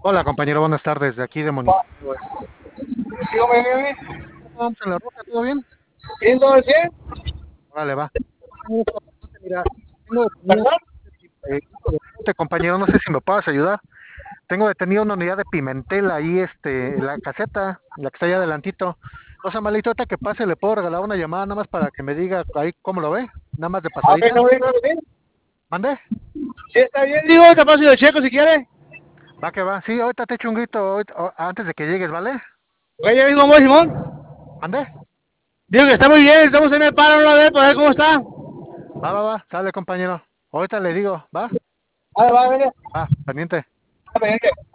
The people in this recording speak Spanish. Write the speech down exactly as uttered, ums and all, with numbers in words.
Hola compañero, buenas tardes, de aquí de Monitoreo. Este, Dígame, dígame. ¿Vamos en la ruta? ¿Todo bien? ¿Bien todo al cien? Vale, va. Compañero, mira, tengo detenido ¿Perdón? eh, este compañero, no sé si me puedas ayudar. Tengo detenido una unidad de Pimentel ahí, este, en la caseta, la que está allá adelantito. O sea, malito, ahorita que pase, le puedo regalar una llamada nada más para que me diga ahí cómo lo ve, nada más de Ah, ok, está pasadita. muy bien, claro que sí. ¿Mande? Sí, está bien, digo, te paso y lo checo si quiere. Va que va. Sí, ahorita te echo un grito ahorita- o- antes de que llegues, ¿vale? Oye, ya mismo vamos, Simón. ¿Mande? Digo que está muy bien, estamos en el paro, a ver, para ver cómo está. Va, va, va, sale compañero. Ahorita le digo, va, Vale, va, venga. va, pendiente. Está pendiente.